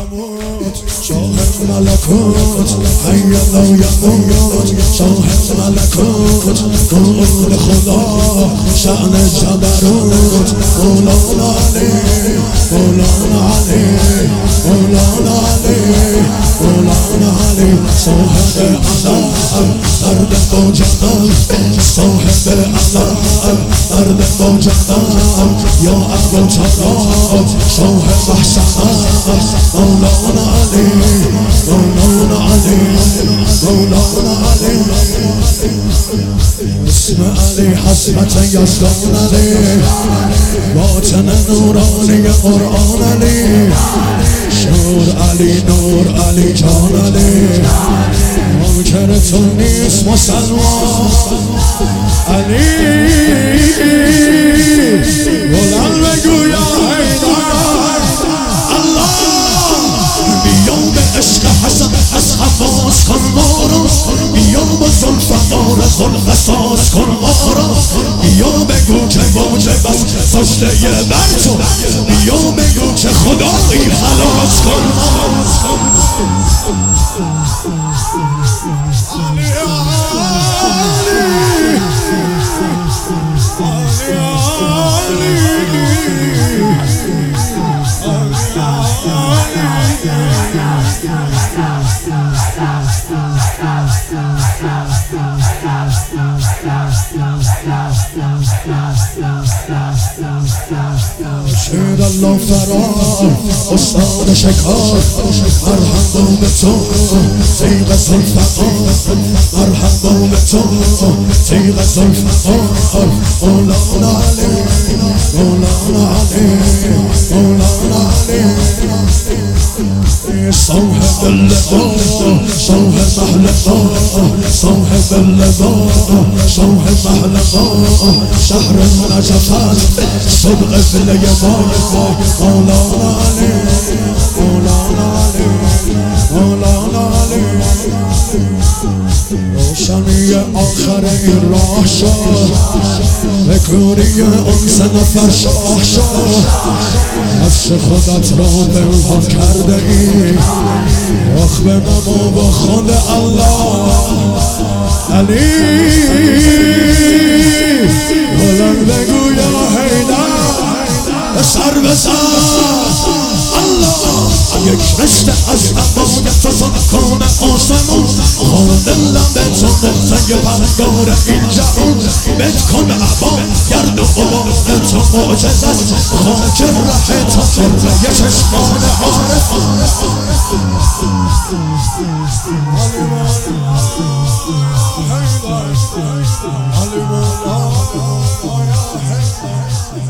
یموت شاه ملکوت حی لا یموت شاه ملکوت قول خدا شأن جبروت مولانا علی مولانا علی مولانا علی مولانا علی صاحب علم مرد با جلال صاحب علم مرد با جلال یا ابو طلال شاه محسنات مولانا علی مولانا علی مولانا علی اسم علی حسرت یزدان علی باطن نورانی قرآن علی شور علی نور علی جان علی منکر تو نیست مسلمان علی بلند بگو یا حیدر الله بیا به عشق حسن از حواس کن ما را بیا با زلفقار خلق ساز کن ما را بیا بگو که واجب است سجده بر تو بیا بگو که خدایی خلاص کن شیر الله فرار استاد شکار مرحبا به تو تیغ زلفقار مرحبا به تو تیغ زلفقار مولانا علی مولانا علی مولانا علی صاحب اللقاء صاحب محلقاء صاحب اللقاء صاحب محلقاء شهر نجفان صدق في اليمان مولانا علي مولانا علي مولانا علي روشنی آخر این راه شد به کوری اون سه نفر شاه شد نفس خودت را پنهان کرده ای رخ بنما با خود الله علی بلند بگو یا حیدر سر بزن الله یک رشته از امانت و سکان آسمان خانه لبه تو نقطه پرگار این جهان بت کن عبا گرد و غبار تو معجز است خاک ره تا فرقه چشمان عارف علی مولا